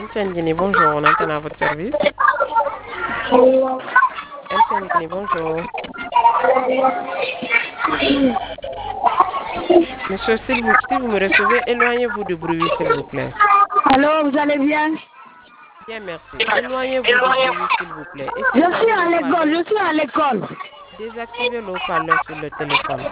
MTN Guinée, bonjour, on antenne à votre service. MTN Guinée, bonjour. Monsieur, si vous me recevez, éloignez-vous du bruit, s'il vous plaît. Allô, vous allez bien? Bien, merci. Éloignez-vous du bruit, s'il vous plaît. Et si Je vous suis avez à l'école, l'eau-parleur, je suis à l'école. désactivez l'eau-parleur sur le téléphone.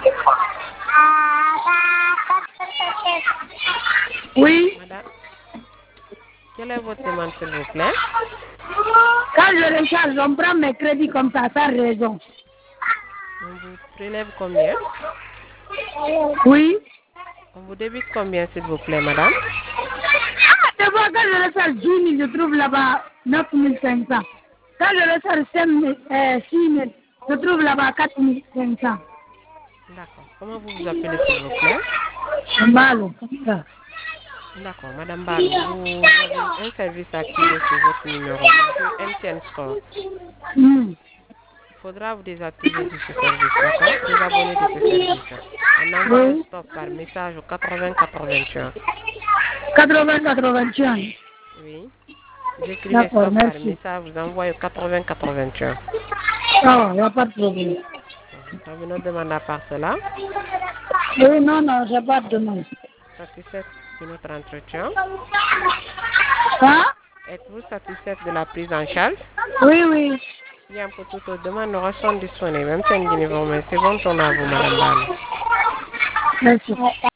Oui. Madame, quelle est votre demande, s'il vous plaît? Quand je recharge, on prend mes crédits comme ça, sans raison. On vous prélève combien? Oui. On vous débite combien, s'il vous plaît, madame? Ah, des fois, quand je recharge 10 000, je trouve là-bas 9 500. Quand je recharge 6 000, je trouve là-bas 4 500. D'accord. Comment vous vous appelez, s'il vous plaît? Mal, comme ça. D'accord, Madame Balou, vous avez un service activé sur votre numéro, le jeu MTN Sport. Hmm. Il faudra vous désactiver de ce service, d'accord? Désabonner de ce service. En envoyant Oui. stop par message au 8081. 80-81. Oui. Vous écrivez D'accord, stop par merci. message, vous envoyez au 8081. Oh, il n'y a pas de problème. Avez nous demande à part cela, Oui, non, non, j'ai pas de demande. satisfaite de notre entretien. Hein? Êtes-vous satisfaite de la prise en charge? Oui, oui. Bien, pour toute autre demande, nous restons disponibles. Même si vous c'est bon tour à vous, Madame Balou. Merci.